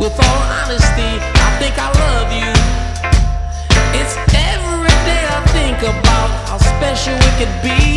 With all honesty, I think I love you. It's every day I think about how special it could be.